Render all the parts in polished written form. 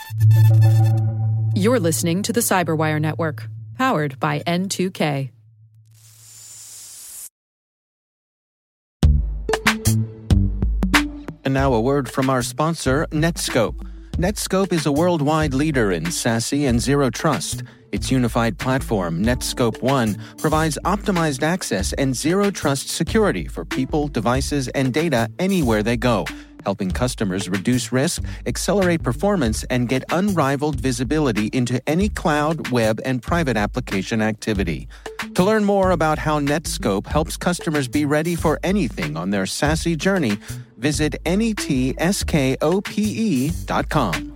You're listening to the Cyberwire Network, powered by N2K. And now a word from our sponsor, Netskope. Netskope is a worldwide leader in SASE and Zero Trust. Its unified platform, Netskope One, provides optimized access and Zero Trust security for people, devices, and data anywhere they go, helping customers reduce risk, accelerate performance, and get unrivaled visibility into any cloud, web, and private application activity. To learn more about how Netskope helps customers be ready for anything on their SASE journey, visit netskope.com.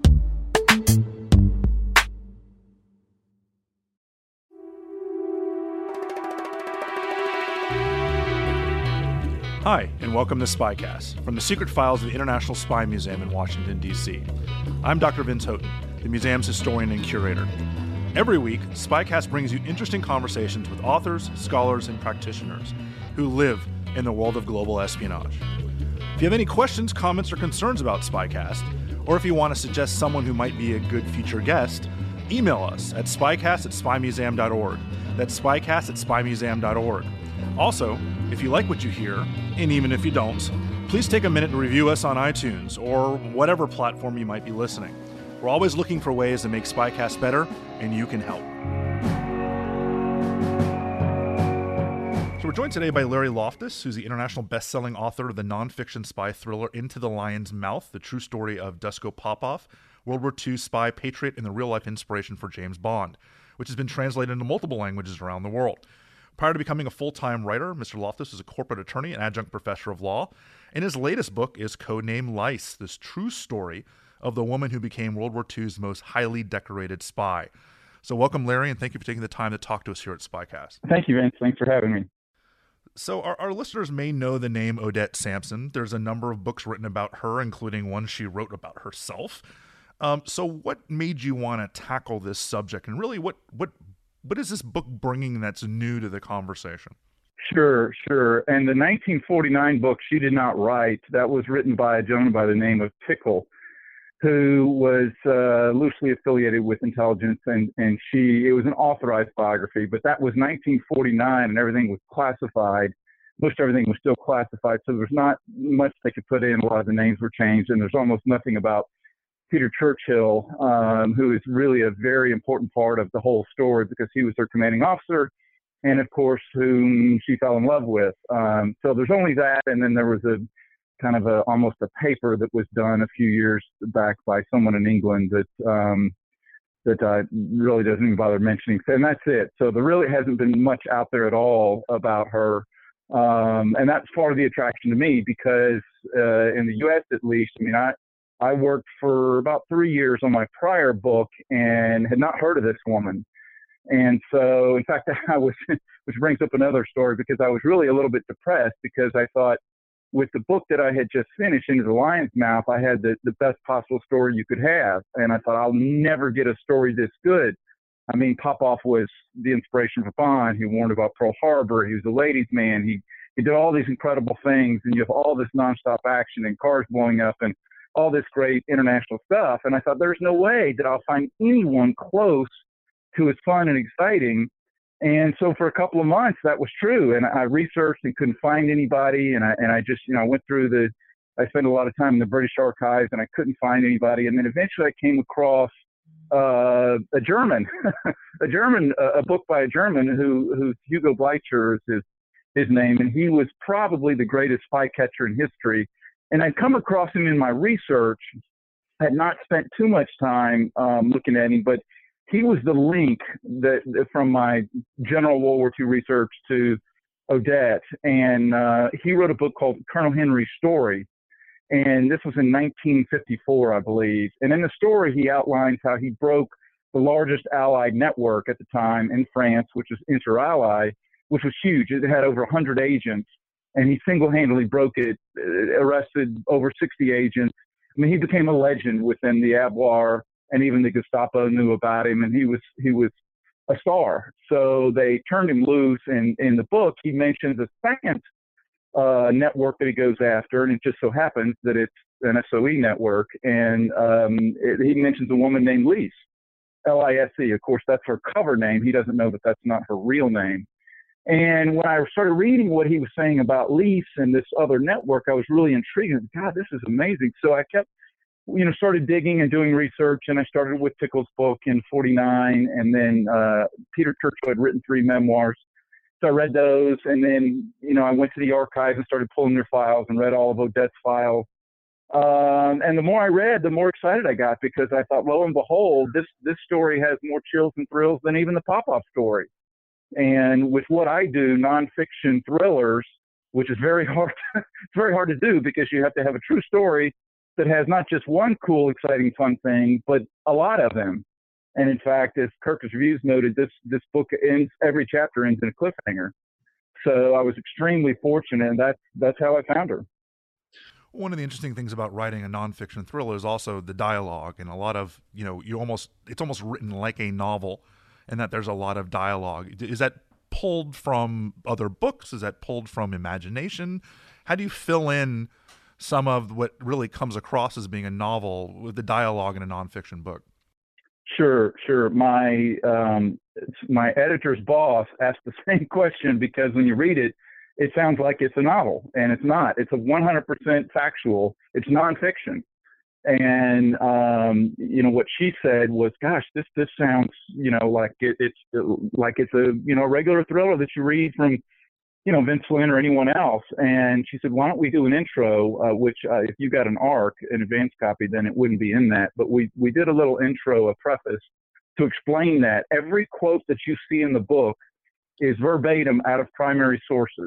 Hi, and welcome to Spycast, from the secret files of the International Spy Museum in Washington, D.C. I'm Dr. Vince Houghton, the museum's historian and curator. Every week, Spycast brings you interesting conversations with authors, scholars, and practitioners who live in the world of global espionage. If you have any questions, comments, or concerns about Spycast, or if you want to suggest someone who might be a good future guest, email us at spycast@spymuseum.org. That's spycast@spymuseum.org. Also, if you like what you hear, and even if you don't, please take a minute to review us on iTunes or whatever platform you might be listening. We're always looking for ways to make Spycast better, and you can help. So we're joined today by Larry Loftus, who's the international best-selling author of the nonfiction spy thriller Into the Lion's Mouth, the true story of Duško Popov, World War II spy patriot and the real-life inspiration for James Bond, which has been translated into multiple languages around the world. Prior to becoming a full-time writer, Mr. Loftus was a corporate attorney and adjunct professor of law, and his latest book is Codename Lice, this true story of the woman who became World War II's most highly decorated spy. So welcome, Larry, and thank you for taking the time to talk to us here at Spycast. Thank you, Vince. Thanks for having me. So our listeners may know the name Odette Sampson. There's a number of books written about her, including one she wrote about herself. So what made you want to tackle this subject, and really what is this book bringing that's new to the conversation? Sure. And the 1949 book she did not write. That was written by a gentleman by the name of Tickle, who was loosely affiliated with intelligence, and it was an authorized biography, but that was 1949 and everything was classified. Most everything was still classified, so there's not much they could put in. A lot of the names were changed, and there's almost nothing about Peter Churchill, who is really a very important part of the whole story because he was their commanding officer and, of course, whom she fell in love with. So there's only that, and then there was a kind of almost a paper that was done a few years back by someone in England that really doesn't even bother mentioning. And that's it. So there really hasn't been much out there at all about her. And that's part of the attraction to me because in the U.S. at least, I worked for about 3 years on my prior book and had not heard of this woman. And so, in fact, which brings up another story, because I was really a little bit depressed because I thought with the book that I had just finished, Into the Lion's Mouth, I had the best possible story you could have. And I thought, I'll never get a story this good. Popov was the inspiration for Bond. He warned about Pearl Harbor. He was a ladies' man. He did all these incredible things, and you have all this nonstop action and cars blowing up and all this great international stuff. And I thought, there's no way that I'll find anyone close to as fun and exciting. And so for a couple of months, that was true. And I researched and couldn't find anybody. And I just, went through I spent a lot of time in the British archives and I couldn't find anybody. And then eventually I came across a German, a book by a German who's Hugo Bleicher is his name. And he was probably the greatest spy catcher in history. And I'd come across him in my research, had not spent too much time looking at him, but he was the link that from my general World War II research to Odette. And he wrote a book called Colonel Henry's Story. And this was in 1954, I believe. And in the story, he outlines how he broke the largest Allied network at the time in France, which was Inter-Ally, which was huge. It had over 100 agents. And he single-handedly broke it, arrested over 60 agents. He became a legend within the Abwehr, and even the Gestapo knew about him, and he was a star. So they turned him loose. And in the book, he mentions a second network that he goes after, and it just so happens that it's an SOE network. And he mentions a woman named Lise, Lise. Of course, that's her cover name. He doesn't know that that's not her real name. And when I started reading what he was saying about Lise and this other network, I was really intrigued. God, this is amazing. So I kept, started digging and doing research, and I started with Tickle's book in '49, and then Peter Churchill had written 3 memoirs. So I read those, and then, I went to the archives and started pulling their files and read all of Odette's files. And the more I read, the more excited I got, because I thought, lo and behold, this story has more chills and thrills than even the Popoff story. And with what I do, nonfiction thrillers, which is very hard, it's very hard to do, because you have to have a true story that has not just one cool, exciting, fun thing, but a lot of them. And in fact, as Kirkus Reviews noted, this book every chapter ends in a cliffhanger. So I was extremely fortunate, and that's how I found her. One of the interesting things about writing a nonfiction thriller is also the dialogue, and a lot of, it's almost written like a novel, and that there's a lot of dialogue. Is that pulled from other books? Is that pulled from imagination? How do you fill in some of what really comes across as being a novel with the dialogue in a nonfiction book? Sure. My editor's boss asked the same question, because when you read it, it sounds like it's a novel, and it's not. It's a 100% factual. It's nonfiction. And, what she said was, gosh, this sounds, like it's a, regular thriller that you read from, Vince Flynn or anyone else. And she said, why don't we do an intro, which if you got an advance copy, then it wouldn't be in that. But we did a little intro, a preface, to explain that every quote that you see in the book is verbatim out of primary sources.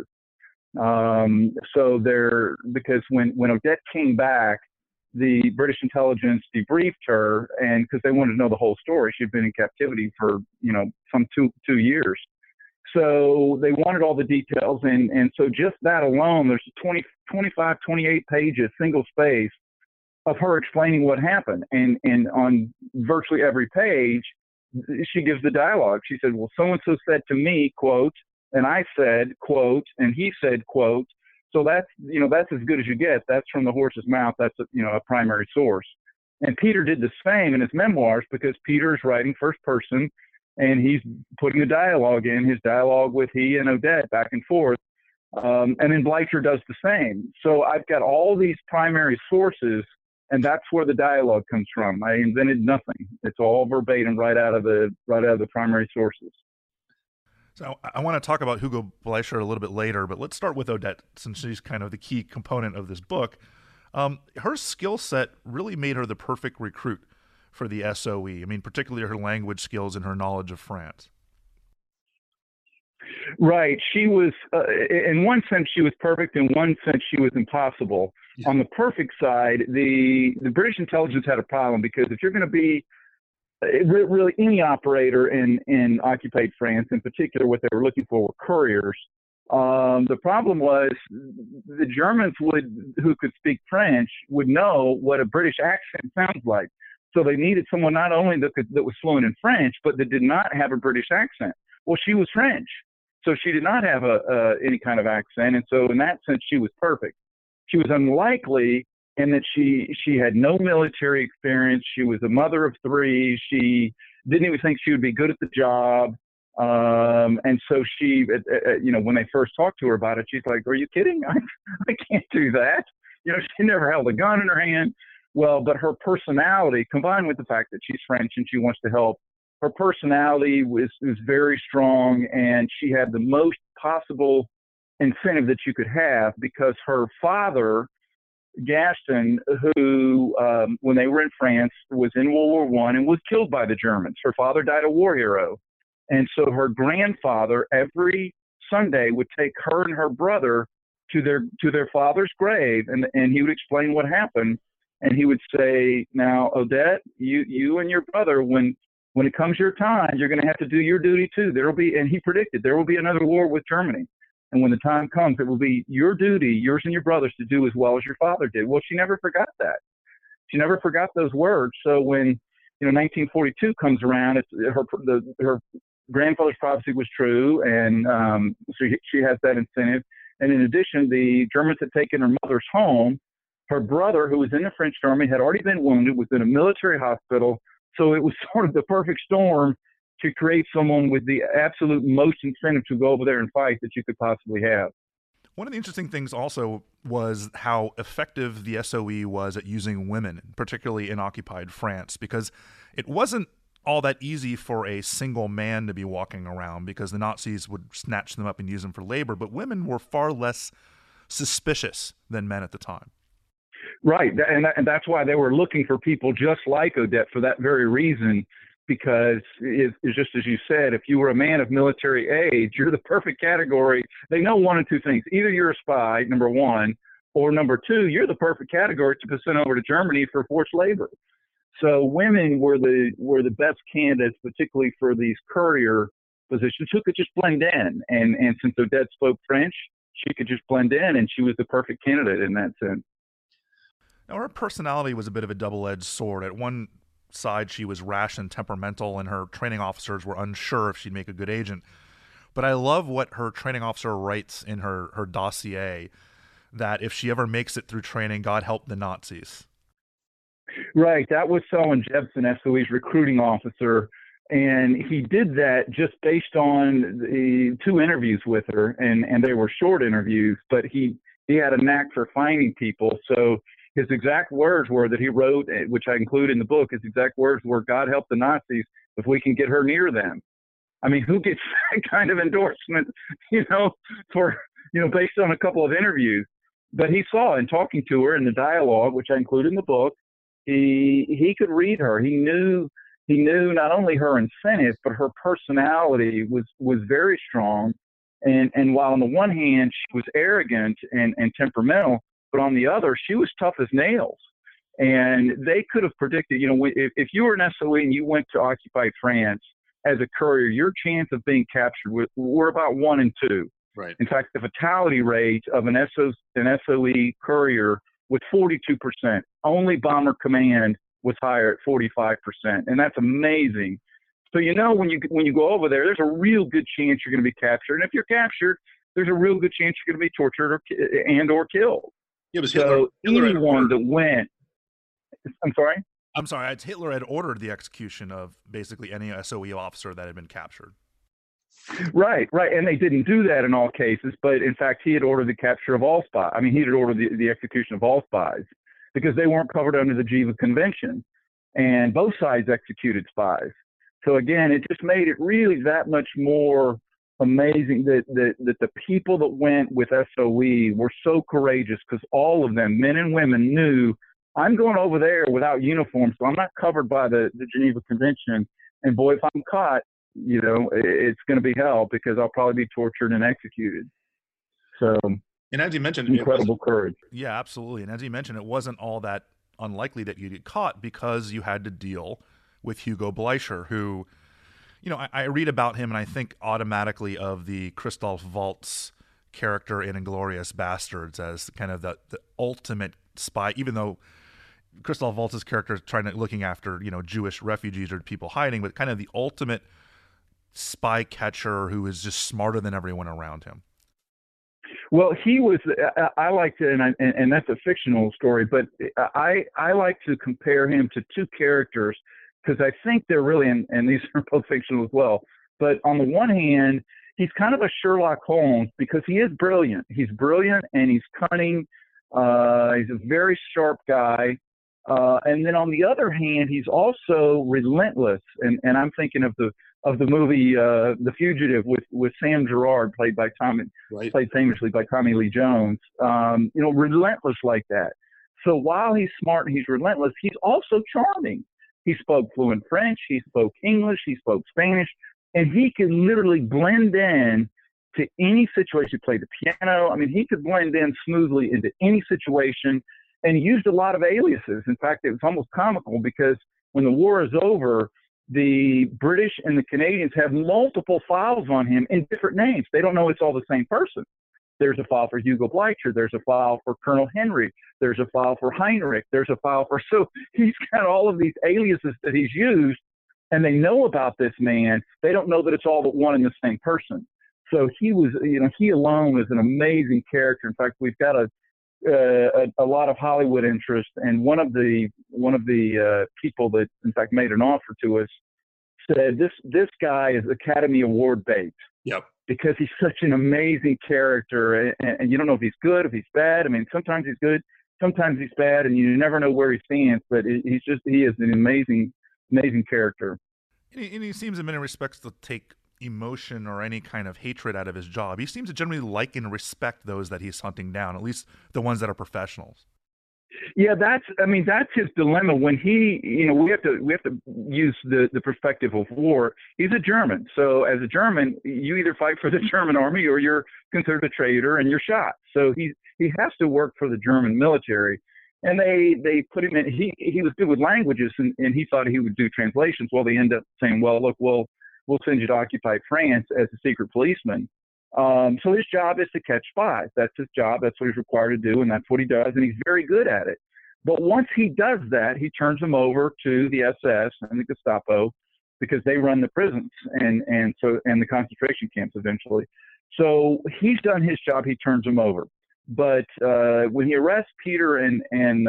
Because when Odette came back, the British intelligence debriefed her, and because they wanted to know the whole story, she'd been in captivity for, some two years. So they wanted all the details. And so just that alone, there's 25, 28 pages, single space, of her explaining what happened. And on virtually every page, she gives the dialogue. She said, well, so-and-so said to me, quote, and I said, quote, and he said, quote. So that's as good as you get. That's from the horse's mouth. That's a primary source. And Peter did the same in his memoirs, because Peter is writing first person, and he's putting the dialogue in, his dialogue with he and Odette back and forth. And then Bleicher does the same. So I've got all these primary sources, and that's where the dialogue comes from. I invented nothing. It's all verbatim right out of the primary sources. So I want to talk about Hugo Bleicher a little bit later, but let's start with Odette, since she's kind of the key component of this book. Her skill set really made her the perfect recruit for the SOE. I mean, particularly her language skills and her knowledge of France. Right. She was, in one sense, she was perfect. In one sense, she was impossible. Yeah. On the perfect side, the British intelligence had a problem, because if you're going to be really any operator in occupied France, in particular, what they were looking for were couriers. The problem was the Germans who could speak French would know what a British accent sounds like. So they needed someone not only that was fluent in French, but that did not have a British accent. Well, she was French, so she did not have any kind of accent, and so in that sense, she was perfect. She was unlikely in that she had no military experience. She was a mother of 3. She didn't even think she would be good at the job. And so she, when they first talked to her about it, she's like, are you kidding? I can't do that. She never held a gun in her hand. Well, but her personality, combined with the fact that she's French and she wants to help, her personality was very strong, and she had the most possible incentive that you could have, because her father, Gaston, who, when they were in France, was in World War I and was killed by the Germans. Her father died a war hero. And so her grandfather every Sunday would take her and her brother to their father's grave, and he would explain what happened. And he would say, now, Odette, you and your brother, when it comes your time, you're going to have to do your duty too. And he predicted there will be another war with Germany. And when the time comes, it will be your duty, yours and your brother's, to do as well as your father did. Well, she never forgot that. She never forgot those words. So when 1942 comes around, her grandfather's prophecy was true, and so she has that incentive. And in addition, the Germans had taken her mother's home. Her brother, who was in the French army, had already been wounded, was in a military hospital. So it was sort of the perfect storm to create someone with the absolute most incentive to go over there and fight that you could possibly have. One of the interesting things also was how effective the SOE was at using women, particularly in occupied France, because it wasn't all that easy for a single man to be walking around because the Nazis would snatch them up and use them for labor, but women were far less suspicious than men at the time. Right, and that's why they were looking for people just like Odette for that very reason, because it's just as you said, if you were a man of military age, you're the perfect category. They know one of two things. Either you're a spy, number one, or number two, you're the perfect category to be sent over to Germany for forced labor. So women were the best candidates, particularly for these courier positions, who could just blend in. And since Odette spoke French, she could just blend in, and she was the perfect candidate in that sense. Now, her personality was a bit of a double-edged sword. At one side, she was rash and temperamental, and her training officers were unsure if she'd make a good agent. But I love what her training officer writes in her dossier, that if she ever makes it through training, God help the Nazis. Right. That was Selwyn Jepson, SOE's recruiting officer. And he did that just based on the 2 interviews with her. And they were short interviews, but he had a knack for finding people. So his exact words were that he wrote, which I include in the book, his exact words were, God help the Nazis if we can get her near them. I mean, who gets that kind of endorsement, based on a couple of interviews? But he saw in talking to her in the dialogue, which I include in the book, he could read her. He knew not only her incentive, but her personality was very strong. And while on the one hand she was arrogant and temperamental, but on the other she was tough as nails. And they could have predicted, if you were an SOE and you went to occupied France as a courier, your chance of being captured were about 1 in 2. Right. In fact, the fatality rate of an SOE courier was 42%. Only Bomber Command was higher at 45%, and that's amazing. So when you go over there, there's a real good chance you're going to be captured, and if you're captured, there's a real good chance you're going to be tortured or killed. Yeah, but so anyone that went, I'm sorry. Hitler had ordered the execution of basically any SOE officer that had been captured. Right. And they didn't do that in all cases, but in fact, he had ordered the capture of all spies. I mean, he had ordered the execution of all spies because they weren't covered under the Geneva Convention, and both sides executed spies. So again, it just made it really that much more amazing that the people that went with SOE were so courageous, because all of them, men and women, knew, I'm going over there without uniform, so I'm not covered by the Geneva Convention. And boy, if I'm caught, it's going to be hell, because I'll probably be tortured and executed. So, and as you mentioned, incredible courage. Yeah, absolutely. And as you mentioned, it wasn't all that unlikely that you'd get caught, because you had to deal with Hugo Bleicher, who, I read about him and I think automatically of the Christoph Waltz character in Inglourious Bastards as kind of the ultimate spy, even though Christoph Waltz's character is looking after, Jewish refugees or people hiding, but kind of the ultimate spy catcher who is just smarter than everyone around him. Well, he was, I like to, and that's a fictional story, but I like to compare him to 2 characters, because I think they're really, and these are both fictional as well, but on the one hand, he's kind of a Sherlock Holmes, because he is brilliant. He's brilliant and he's cunning. He's a very sharp guy. And then on the other hand, he's also relentless. And I'm thinking of the movie The Fugitive with Sam Gerard, played famously by Tommy Lee Jones. Relentless like that. So while he's smart and he's relentless, he's also charming. He spoke fluent French, he spoke English, he spoke Spanish, and he could literally blend in to any situation. He played the piano. I mean, he could blend in smoothly into any situation, and he used a lot of aliases. In fact, it was almost comical, because when the war is over, the British and the Canadians have multiple files on him in different names. They don't know it's all the same person. There's a file for Hugo Bleicher. There's a file for Colonel Henry. There's a file for Heinrich. There's a file for, so he's got all of these aliases that he's used, and they know about this man. They don't know that it's all but one and the same person. So he was, he alone was an amazing character. In fact, we've got a lot of Hollywood interest, and one of the people that in fact made an offer to us said this guy is Academy Award bait. Yep. Because he's such an amazing character, and you don't know if he's good, if he's bad. I mean, sometimes he's good, sometimes he's bad, and you never know where he stands. But he is an amazing character. And he seems in many respects to take emotion or any kind of hatred out of his job. He seems to generally like and respect those that he's hunting down, at least the ones that are professionals. Yeah, that's his dilemma when he, we have to use the perspective of war. He's a German. So as a German, you either fight for the German army or you're considered a traitor and you're shot. So he has to work for the German military. And they put him in, he was good with languages and he thought he would do translations. Well, they end up saying, well, look, we'll send you to occupied France as a secret policeman. So his job is to catch spies. That's his job. That's what he's required to do, and that's what he does, and he's very good at it. But once he does that, he turns them over to the SS and the Gestapo because they run the prisons and the concentration camps eventually. So he's done his job. He turns them over. But when he arrests Peter and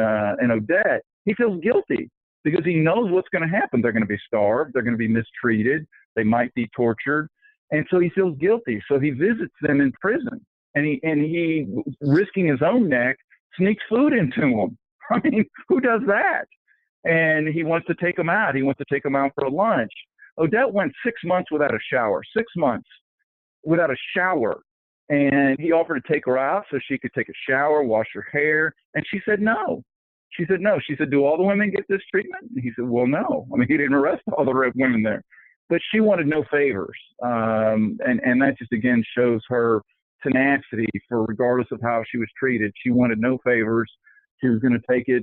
Odette, he feels guilty because he knows what's going to happen. They're going to be starved. They're going to be mistreated. They might be tortured. And so he feels guilty. So he visits them in prison, and he risking his own neck, sneaks food into them. I mean, who does that? And he wants to take them out. He wants to take them out for a lunch. Odette went 6 months without a shower. 6 months without a shower. And he offered to take her out so she could take a shower, wash her hair. And she said no. She said no. She said, do all the women get this treatment? And he said, well, no. I mean, he didn't arrest all the women there. But she wanted no favors. And that just, again, shows her tenacity for regardless of how she was treated. She wanted no favors. She was going to take it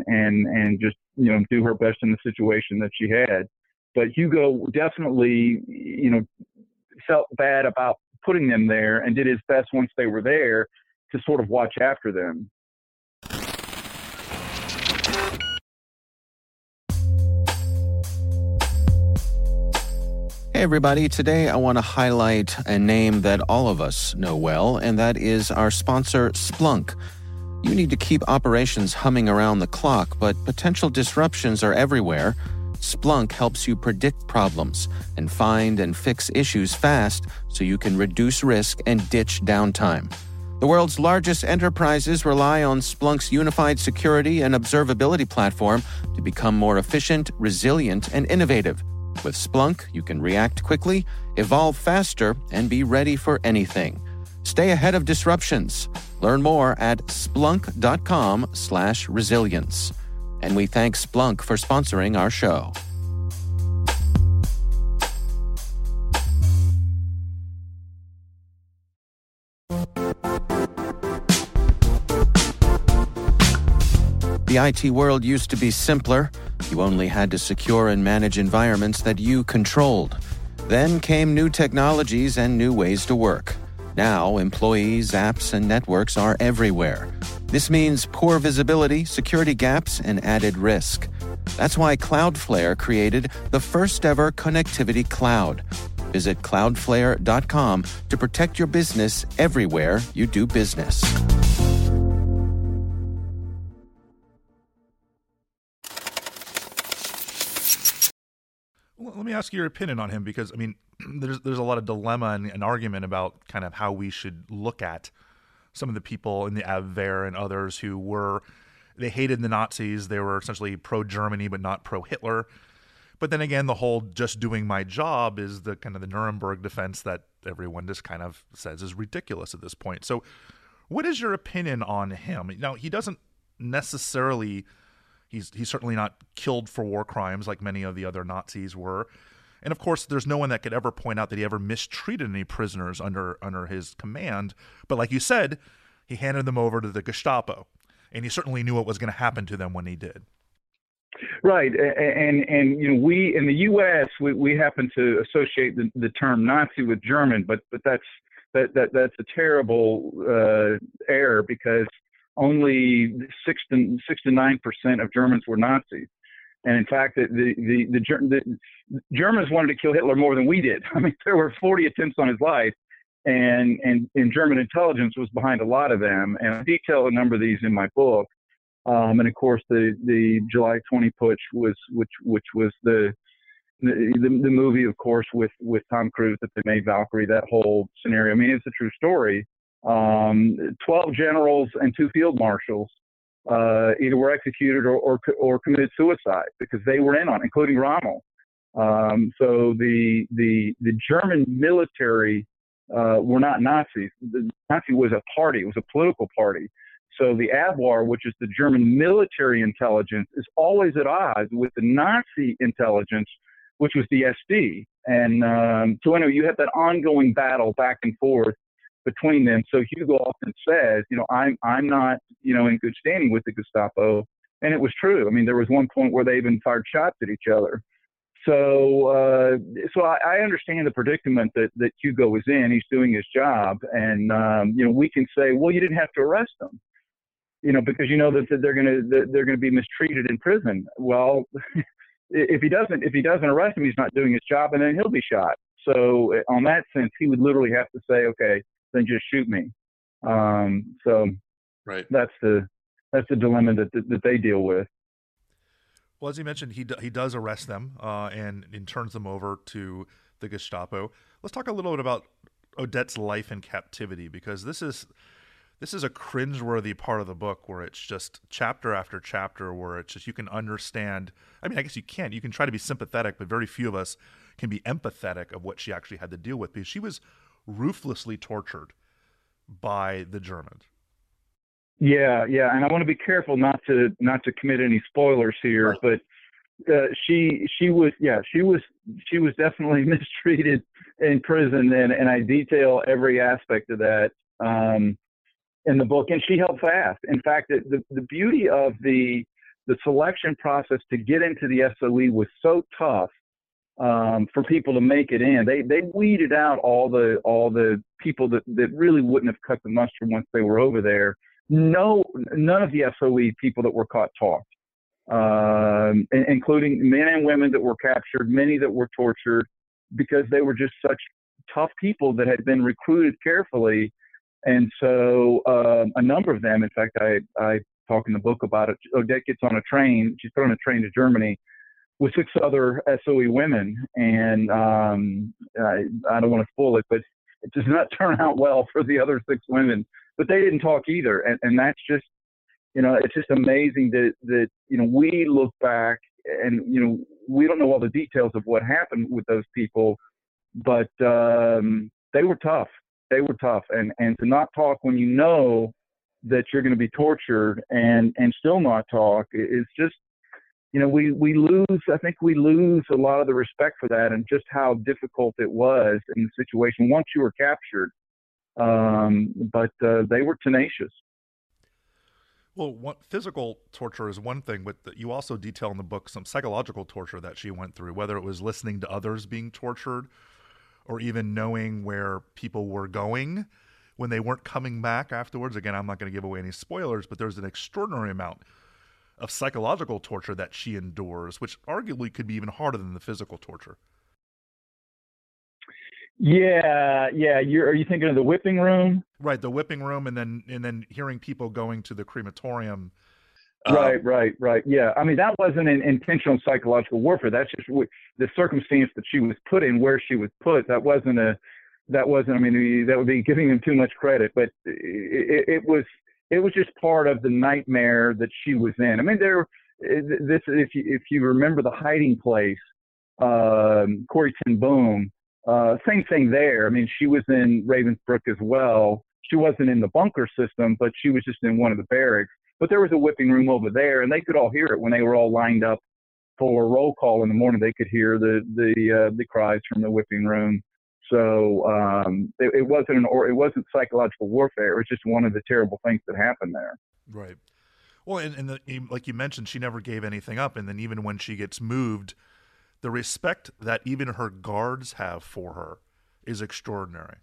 and just, do her best in the situation that she had. But Hugo definitely, felt bad about putting them there and did his best once they were there to sort of watch after them. Hey everybody, today I want to highlight a name that all of us know well, and that is our sponsor, Splunk. You need to keep operations humming around the clock, but potential disruptions are everywhere. Splunk helps you predict problems and find and fix issues fast so you can reduce risk and ditch downtime. The world's largest enterprises rely on Splunk's unified security and observability platform to become more efficient, resilient, and innovative. With Splunk, you can react quickly, evolve faster, and be ready for anything. Stay ahead of disruptions. Learn more at splunk.com/resilience. And we thank Splunk for sponsoring our show. The IT world used to be simpler. You only had to secure and manage environments that you controlled. Then came new technologies and new ways to work. Now, employees, apps, and networks are everywhere. This means poor visibility, security gaps, and added risk. That's why Cloudflare created the first-ever connectivity cloud. Visit cloudflare.com to protect your business everywhere you do business. Let me ask your opinion on him, because, I mean, there's a lot of dilemma and argument about kind of how we should look at some of the people in the Abwehr and others who they hated the Nazis. They were essentially pro-Germany but not pro-Hitler. But then again, the whole just doing my job is the kind of the Nuremberg defense that everyone just kind of says is ridiculous at this point. So what is your opinion on him? Now, he doesn't necessarily... He's certainly not killed for war crimes like many of the other Nazis were. And of course, there's no one that could ever point out that he ever mistreated any prisoners under his command. But like you said, he handed them over to the Gestapo, and he certainly knew what was going to happen to them when he did. Right, and we in the U.S. we happen to associate the term Nazi with German, but that's a terrible error, because only 6 to 9% of Germans were Nazis, and in fact, the Germans wanted to kill Hitler more than we did. I mean, there were 40 attempts on his life, and German intelligence was behind a lot of them. And I detail a number of these in my book. And of course, the July 20 putsch which was the movie, of course, with Tom Cruise that they made Valkyrie, that whole scenario. I mean, it's a true story. 12 generals and 2 field marshals either were executed or committed suicide because they were in on it, including Rommel. So the German military were not Nazis. The Nazi was a party. It was a political party. So the Abwehr, which is the German military intelligence, is always at odds with the Nazi intelligence, which was the SD. And so anyway, you have that ongoing battle back and forth between them. So Hugo often says, I'm not, in good standing with the Gestapo. And it was true. I mean, there was one point where they even fired shots at each other. So I understand the predicament that Hugo is in. He's doing his job. And, we can say, well, you didn't have to arrest him, because that they're going to be mistreated in prison. Well, if he doesn't arrest him, he's not doing his job, and then he'll be shot. So on that sense, he would literally have to say, okay, then just shoot me. So right. That's the dilemma that they deal with. Well, as you mentioned, he does arrest them and turns them over to the Gestapo. Let's talk a little bit about Odette's life in captivity, because this is a cringeworthy part of the book where it's just chapter after chapter where it's just, you can understand. I mean, I guess you can't. You can try to be sympathetic, but very few of us can be empathetic of what she actually had to deal with, because she was ruthlessly tortured by the Germans. Yeah, and I want to be careful not to commit any spoilers here, right. But she was definitely mistreated in prison, and I detail every aspect of that in the book, and she held fast. In fact, the beauty of the selection process to get into the SOE was so tough for people to make it in. They weeded out all the people that really wouldn't have cut the mustard once they were over there. None of the SOE people that were caught talked, including men and women that were captured, many that were tortured, because they were just such tough people that had been recruited carefully. And so a number of them, in fact, I talk in the book about it. Odette gets on a train. She's put on a train to Germany with 6 other SOE women. And I don't want to spoil it, but it does not turn out well for the other 6 women. But they didn't talk either. And that's just, it's just amazing that we look back and, we don't know all the details of what happened with those people, but they were tough. They were tough. And to not talk when you know that you're going to be tortured and still not talk is just, we lose a lot of the respect for that and just how difficult it was in the situation once you were captured. But they were tenacious. Well, physical torture is one thing, but you also detail in the book some psychological torture that she went through, whether it was listening to others being tortured or even knowing where people were going when they weren't coming back afterwards. Again, I'm not going to give away any spoilers, but there's an extraordinary amount of psychological torture that she endures, which arguably could be even harder than the physical torture. Yeah. Are you thinking of the whipping room? Right, the whipping room, and then hearing people going to the crematorium. Right. Yeah, I mean, that wasn't an intentional psychological warfare. That's just the circumstance that she was put in, where she was put. That wasn't. I mean, that would be giving them too much credit. But it was just part of the nightmare that she was in. I mean, if you remember the hiding place, Corrie ten Boom. Same thing there. I mean, she was in Ravensbrück as well. She wasn't in the bunker system, but she was just in one of the barracks. But there was a whipping room over there, and they could all hear it when they were all lined up for roll call in the morning. They could hear the cries from the whipping room. So it wasn't psychological warfare. It was just one of the terrible things that happened there. Right. Well, and like you mentioned, she never gave anything up, and then even when she gets moved, the respect that even her guards have for her is extraordinary.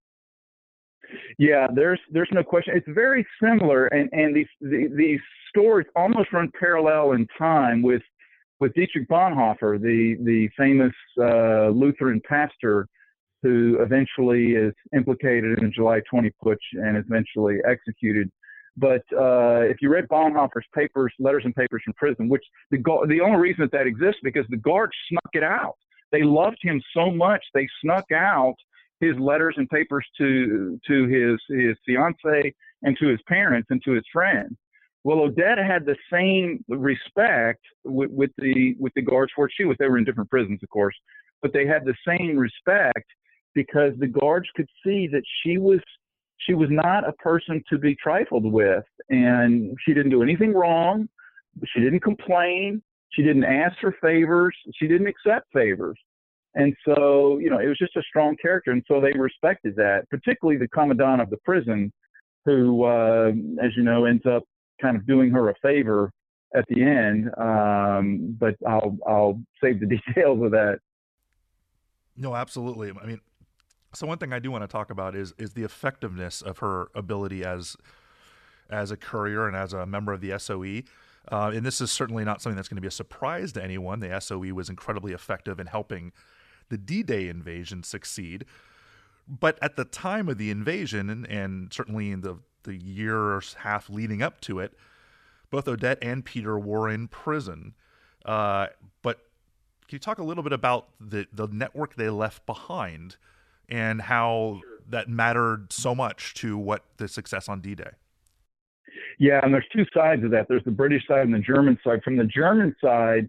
Yeah, there's no question. It's very similar, and these stories almost run parallel in time with Dietrich Bonhoeffer, the famous Lutheran pastor who eventually is implicated in the July 20 putsch and is eventually executed. But if you read Bonhoeffer's papers, letters and papers from prison, which the only reason that exists because the guards snuck it out. They loved him so much they snuck out his letters and papers to his fiancée and to his parents and to his friends. Well, Odette had the same respect with the guards for she was. They were in different prisons, of course, but they had the same respect because the guards could see that she was not a person to be trifled with, and she didn't do anything wrong. She didn't complain. She didn't ask for favors. She didn't accept favors. And so, it was just a strong character. And so they respected that, particularly the commandant of the prison, who, as you know, ends up kind of doing her a favor at the end. But I'll save the details of that. No, absolutely. I mean, so one thing I do want to talk about is the effectiveness of her ability as a courier and as a member of the SOE. And this is certainly not something that's going to be a surprise to anyone. The SOE was incredibly effective in helping the D-Day invasion succeed. But at the time of the invasion, and certainly in the year or half leading up to it, both Odette and Peter were in prison. But can you talk a little bit about the network they left behind and how that mattered so much to what the success on D-Day? Yeah, and there's two sides of that. There's the British side and the German side. From the German side,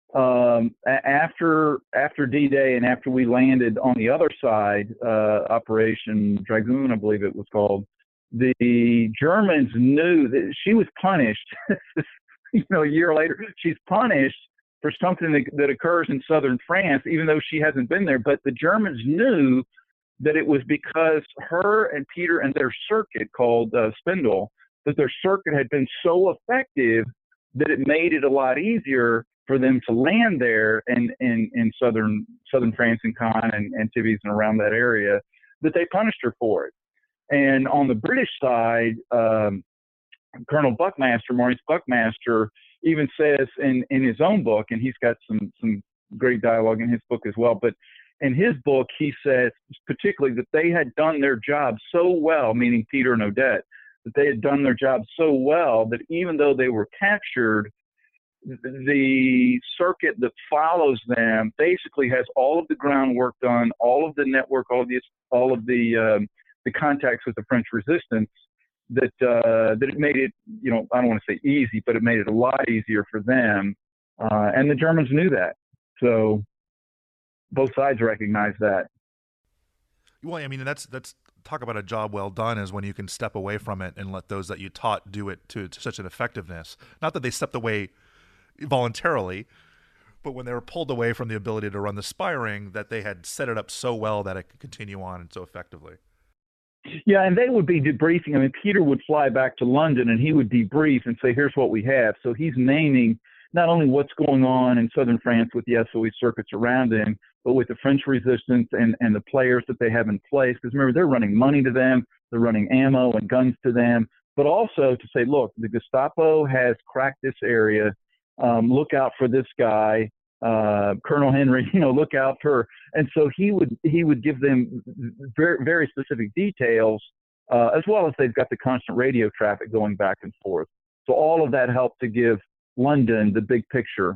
after D-Day and after we landed on the other side, Operation Dragoon, I believe it was called, the Germans knew that she was punished. A year later, she's punished for something that occurs in southern France, even though she hasn't been there. But the Germans knew that it was because her and Peter and their circuit called Spindle, that their circuit had been so effective that it made it a lot easier for them to land there in southern France and Caen and Tives and around that area, that they punished her for it. And on the British side, Colonel Buckmaster, Maurice Buckmaster, even says in his own book, and he's got some great dialogue in his book as well, but in his book, he says particularly that they had done their job so well, meaning Peter and Odette, that they had done their job so well that even though they were captured, the circuit that follows them basically has all of the groundwork done, all of the network, all of the contacts with the French resistance, that it made it, I don't want to say easy, but it made it a lot easier for them. And the Germans knew that. So both sides recognize that. Well, I mean, that's talk about a job well done is when you can step away from it and let those that you taught do it to such an effectiveness. Not that they stepped away voluntarily, but when they were pulled away from the ability to run the spy ring, that they had set it up so well that it could continue on and so effectively. Yeah, and they would be debriefing. I mean, Peter would fly back to London and he would debrief and say, here's what we have. So he's naming not only what's going on in southern France with the SOE circuits around him, but with the French resistance and the players that they have in place. Because remember, they're running money to them, they're running ammo and guns to them, but also to say, look, the Gestapo has cracked this area. Look out for this guy, Colonel Henry, look out for. And so he would give them very, very specific details, as well as they've got the constant radio traffic going back and forth. So all of that helped to give London the big picture.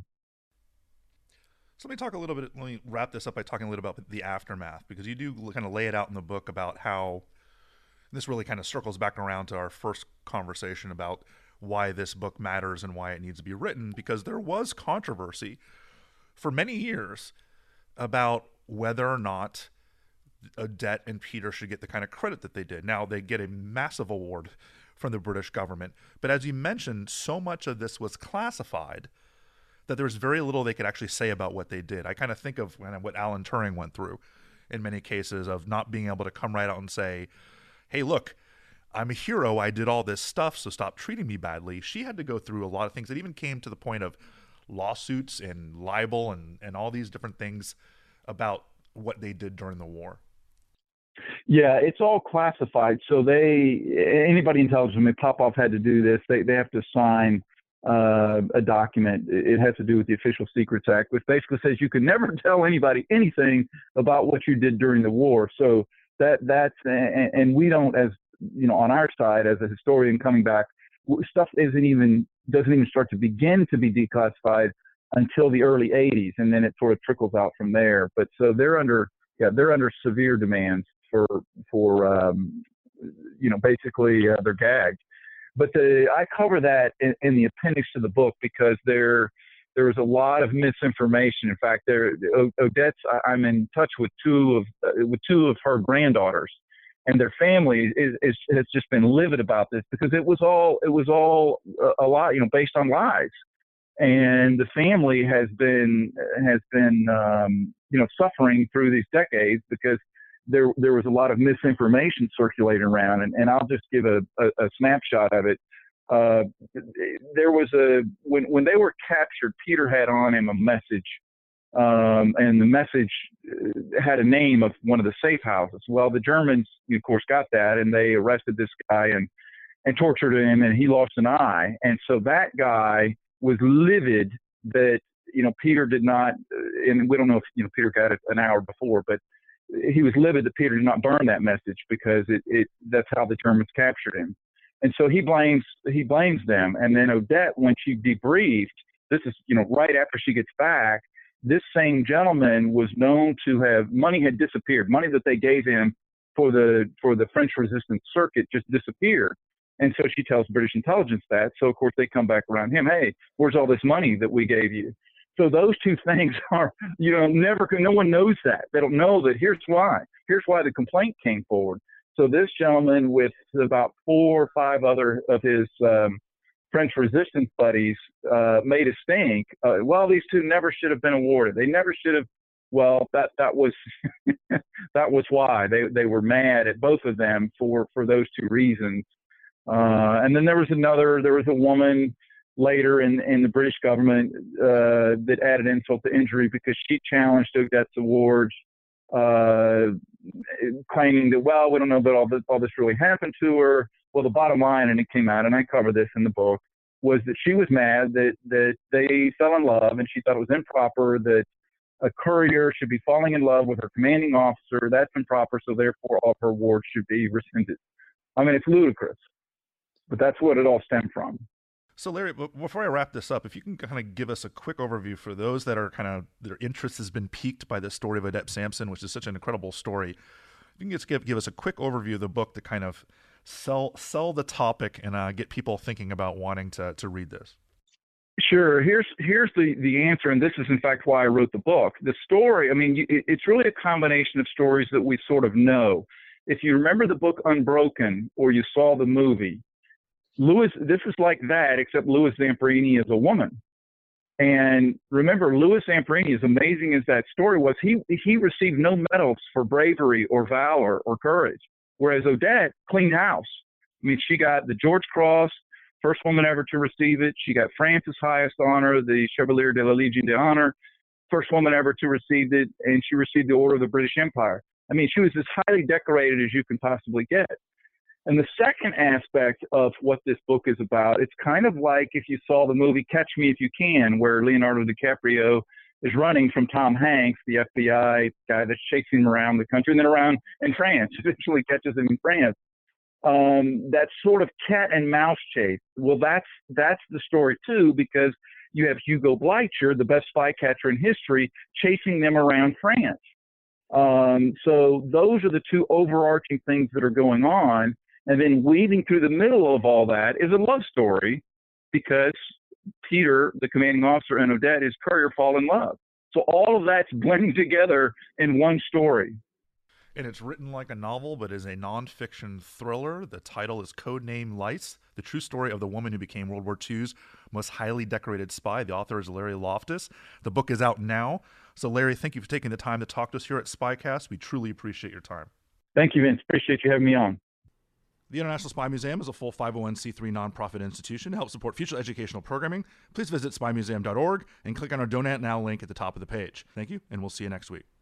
So let me wrap this up by talking a little about the aftermath, because you do kind of lay it out in the book about how this really kind of circles back around to our first conversation about why this book matters and why it needs to be written, because there was controversy for many years about whether or not Odette and Peter should get the kind of credit that they did. Now, they get a massive award from the British government, but as you mentioned, so much of this was classified that there was very little they could actually say about what they did. I kind of think of what Alan Turing went through in many cases, of not being able to come right out and say, hey, look, I'm a hero, I did all this stuff, so stop treating me badly. She had to go through a lot of things that even came to the point of lawsuits and libel and all these different things about what they did during the war. Yeah, it's all classified. So anybody intelligent, Popov had to do this. They have to sign a document. It has to do with the Official Secrets Act, which basically says you can never tell anybody anything about what you did during the war. So and we don't, as you know, on our side as a historian coming back, stuff doesn't even start to begin to be declassified until the early 80s, and then it sort of trickles out from there. But so they're under severe demands for basically they're gagged. But I cover that in the appendix to the book because there was a lot of misinformation. In fact, Odette's, I'm in touch with two of her granddaughters, and their family has just been livid about this because it was all a lot, based on lies. And the family has been suffering through these decades because there was a lot of misinformation circulating around. And I'll just give a snapshot of it. There was when they were captured, Peter had on him a message, and the message had a name of one of the safe houses. Well, the Germans, of course, got that, and they arrested this guy and tortured him, and he lost an eye. And so that guy was livid that, Peter did not, and we don't know if, Peter got it an hour before, but he was livid that Peter did not burn that message because that's how the Germans captured him. And so he blames them. And then Odette, when she debriefed, this is, right after she gets back, this same gentleman was known to have, money had disappeared. Money that they gave him for the French resistance circuit just disappeared. And so she tells British intelligence that. So, of course, they come back around him. Hey, where's all this money that we gave you? So those two things are, no one knows that. They don't know that here's why. Here's why the complaint came forward. So this gentleman with about 4 or 5 other of his French resistance buddies made a stink. Well, these two never should have been awarded. They never should have. Well, that was that was why they were mad at both of them for those 2 reasons. And then there was a woman later in the British government that added insult to injury because she challenged Odette's awards, claiming that, well, we don't know that all this really happened to her. Well, the bottom line, and it came out, and I cover this in the book, was that she was mad that they fell in love, and she thought it was improper that a courier should be falling in love with her commanding officer. That's improper, so therefore all of her awards should be rescinded. I mean, it's ludicrous, but that's what it all stemmed from. So Larry, before I wrap this up, if you can kind of give us a quick overview for those that are their interest has been piqued by the story of Odette Sampson, which is such an incredible story. If you can just give us a quick overview of the book to kind of sell the topic and get people thinking about wanting to read this. Sure. Here's the answer, and this is in fact why I wrote the book. The story, I mean, it's really a combination of stories that we sort of know. If you remember the book Unbroken, or you saw the movie, this is like that, except Louis Zamperini is a woman. And remember, Louis Zamperini, as amazing as that story was, he received no medals for bravery or valor or courage, whereas Odette cleaned house. I mean, she got the George Cross, first woman ever to receive it. She got France's highest honor, the Chevalier de la Légion d'Honneur, first woman ever to receive it, and she received the Order of the British Empire. I mean, she was as highly decorated as you can possibly get. And the second aspect of what this book is about, it's kind of like if you saw the movie Catch Me If You Can, where Leonardo DiCaprio is running from Tom Hanks, the FBI guy that's chasing him around the country, and then around in France, eventually catches him in France. That sort of cat and mouse chase. Well, that's the story too, because you have Hugo Bleicher, the best spycatcher in history, chasing them around France. So those are the 2 overarching things that are going on. And then weaving through the middle of all that is a love story, because Peter, the commanding officer, and Odette, his courier, fall in love. So all of that's blending together in one story. And it's written like a novel, but is a nonfiction thriller. The title is Codename Lice, the true story of the woman who became World War II's most highly decorated spy. The author is Larry Loftus. The book is out now. So Larry, thank you for taking the time to talk to us here at SpyCast. We truly appreciate your time. Thank you, Vince. Appreciate you having me on. The International Spy Museum is a full 501c3 nonprofit institution to help support future educational programming. Please visit spymuseum.org and click on our Donate Now link at the top of the page. Thank you, and we'll see you next week.